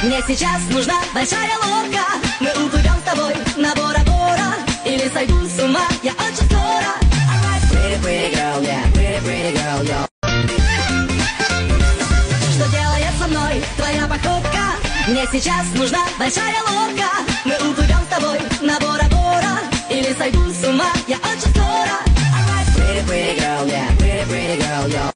Мне сейчас нужна большая лодка. Мы уплывем с тобой на Бора-Бора. Или сойду с ума я очень скоро. Pretty, pretty girl, yeah, pretty, pretty girl, yo. Что делает со мной твоя походка? Мне сейчас нужна большая лодка. Мы уплывем с тобой на Бора-Бора. Или сойду с ума я очень скоро. Pretty, pretty girl, yeah, pretty, pretty girl, yo.